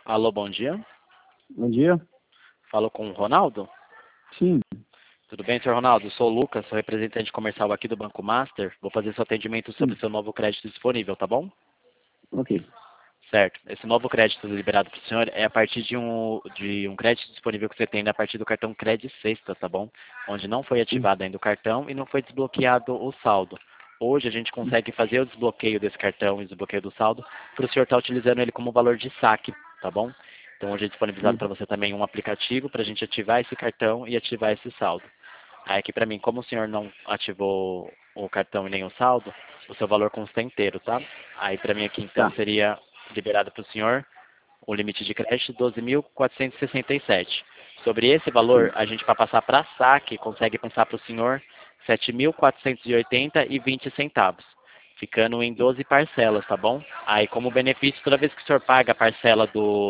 Alô, bom dia. Bom dia. Falo com o Ronaldo? Sim. Tudo bem, senhor Ronaldo? Eu sou o Lucas, sou representante comercial aqui do Banco Master. Vou fazer seu atendimento sobre o seu novo crédito disponível, tá bom? Ok. Certo. Esse novo crédito liberado para o senhor é a partir de um crédito disponível que você tem a partir do cartão Credit Sexta, tá bom? Onde não foi ativado ainda o cartão e não foi desbloqueado o saldo. Hoje a gente consegue fazer o desbloqueio desse cartão e o desbloqueio do saldo para o senhor estar utilizando ele como valor de saque, tá bom? Então hoje é disponibilizado para você também um aplicativo para a gente ativar esse cartão e ativar esse saldo. Aí aqui para mim, como o senhor não ativou o cartão e nem o saldo, o seu valor consta inteiro, tá? Aí para mim aqui então Tá. seria liberado para o senhor o limite de crédito 12.467. Sobre esse valor, Sim. a gente para passar para saque consegue passar para o senhor 7.480,20 centavos, ficando em 12 parcelas, tá bom? Aí como benefício, toda vez que o senhor paga a parcela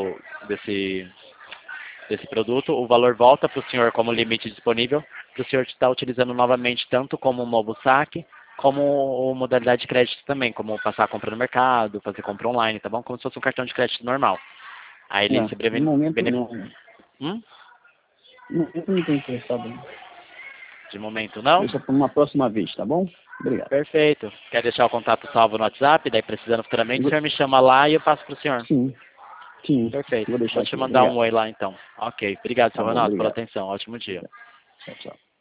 desse produto, o valor volta para o senhor como limite disponível, para o senhor estar utilizando novamente tanto como um novo saque, como modalidade de crédito também, como passar a compra no mercado, fazer compra online, tá bom? Como se fosse um cartão de crédito normal. Aí ele se No momento beneficia. não. Hum? No momento não estou interessado. Não. De momento não? Deixa para uma próxima vez, tá bom? Obrigado. Perfeito. Quer deixar o contato salvo no WhatsApp? Daí precisando futuramente, o senhor me chama lá e eu passo para o senhor. Sim. Sim. Perfeito. Vou deixar Vou te aqui. mandar um Obrigado. oi lá então. Ok. Obrigado, Tá senhor bom, Ronaldo, pela obrigado. atenção. Ótimo dia. Tchau, tchau.